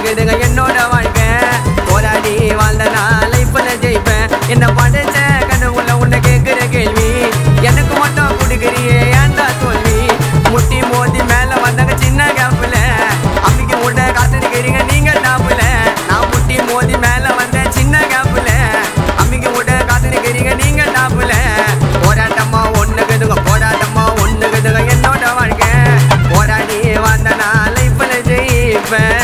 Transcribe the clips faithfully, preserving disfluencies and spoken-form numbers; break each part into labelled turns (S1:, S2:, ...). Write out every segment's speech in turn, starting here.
S1: ஒண்ணுக்குதுங்க என்னோட வாழ்க்கை போராடி வாழ்ந்த நான் லைஃப்ல ஜெயிப்பேன் என்ன படைச்ச கனவுல உன்னை கேட்கிற கேள்வி எனக்கு மட்டும் கொடுக்குறியே ஏன்டா தோல்வி முட்டி மோதி மேல வந்தாங்க சின்ன கேப்புல அம்மிக்கு முட்டை காத்துருக்கிறீங்க நீங்க டாப்புல நான் முட்டி மோதி மேல வந்தேன் சின்ன கேப்புல அம்மிக்கு முட்டை காத்துருக்கிறீங்க நீங்க டாப்புல போராட்டமா ஒண்ணுக்குதுங்க போராட்டமா ஒண்ணுக்குதுங்க என்னோட வாழ்க்கை போராடி வாழ்ந்த நான் லைஃப்ல ஜெயிப்பேன்.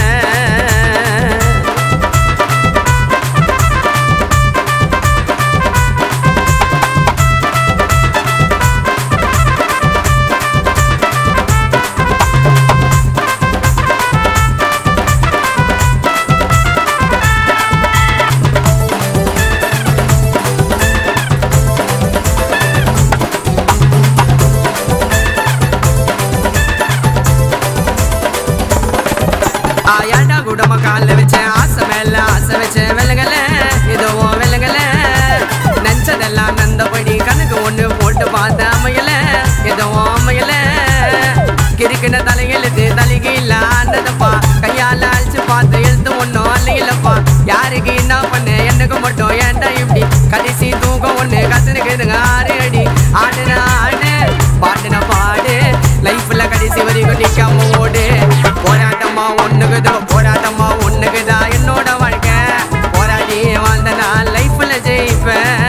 S1: ஆயாண்டா கூடமா கால வச்சேன் ஆசை மேல ஆசை வச்சேன் விலகல இதுவும் விலகல நினைச்சதெல்லாம் நந்தபடி கணக்கு ஒண்ணு போட்டு பார்த்த அமையல எதுவும் அமையல கிரிக்கின தலையெழுத்து தலைக்கு இல்ல ஆனதப்பா கையால அழிச்சு பார்த்து எழுத்து ஒன்னும் அல்லையிலப்பா யாருக்கு என்ன பண்ணு எனக்கு மட்டும் ஏன்டா இப்படி கடைசி தூக்கம் ஒண்ணு கத்துனுக்குதுங்க ஆறு அடி ஆடுன ஆடு பாடுன பாடு லைஃப்ல கடைசி வரைக்கும் நிக்காம ஓடு போராட்டமா ஒண்ணுக்குதோ போராட்டமா ஒண்ணுக்குதா என்னோட வாழ்க்கை போராடி வாழ்ந்த நான் லைஃப்ல ஜெயிப்பேன்.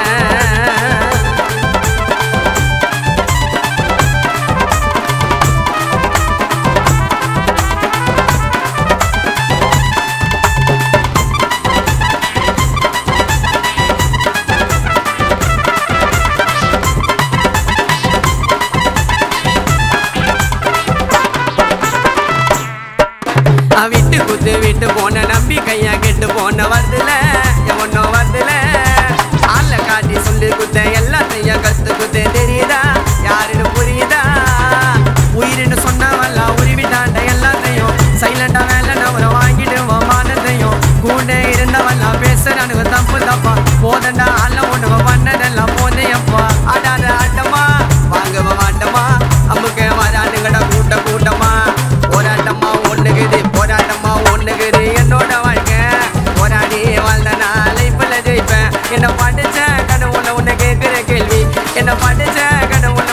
S1: விட்டு குத்து விட்டு போன நம்பிக்கையா கெட்டு போன வருதுல ஒன்னும் வருதுல ஆள காட்டி சொல்லி குத்த எல்லாத்தையும் கத்து குத்த தெரியுதா யாருன்னு புரியுதா உயிரின்னு சொன்னவெல்லாம் உருவிட்டாண்ட எல்லாத்தையும் சைலண்டா வேலை நவரை வாங்கிட்டு மானத்தையும் கூட இருந்தவெல்லாம் பேசுறானுங்க தப்பு தப்பா போதண்டா ஆள ஒண்ணுவ பண்ணதெல்லாம் போதையப்பா ஆடாத ஆட்டமா வாங்கவ மாட்டமா அம்முக்கு வரானுங்கடா கூட்ட கூட்டமா போராட்டமா ஒண்ணுக்குது போராட்டமா ஒண்ணுக்குது என்னோட வாழ்க்கை போராடி வாழ்ந்த நான் லைஃப்ல ஜெயிப்பேன் என்ன படிச்ச கனவுல உன்னை கேட்கிற கேள்வி என்ன படிச்ச கனவுல